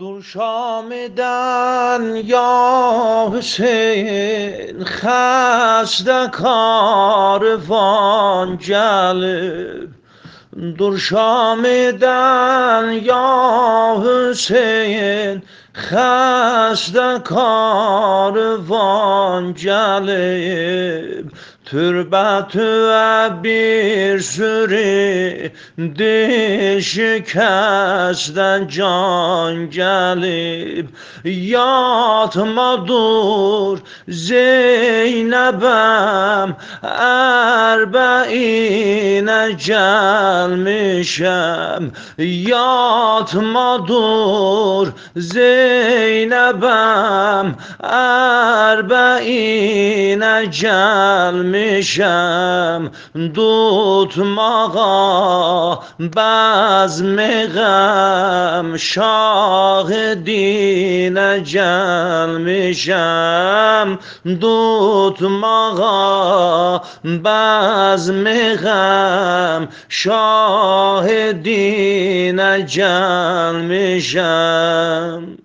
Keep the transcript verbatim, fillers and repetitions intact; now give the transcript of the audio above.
دور شامدن یا حسین خسته کاروان جلب دور شامدن یا حسین خسته کاروان جلب تربت و bir sürü şikəstdən can gəlib yatma dur Zeynəbəm ərbəinə gəlmişəm yatma dur Zeynəbəm ərbəinə gəlmişəm tutmağa bəzmi qəm şahidinə gəlmişəm tutmağa bəzmi qəm şahidinə gəlmişəm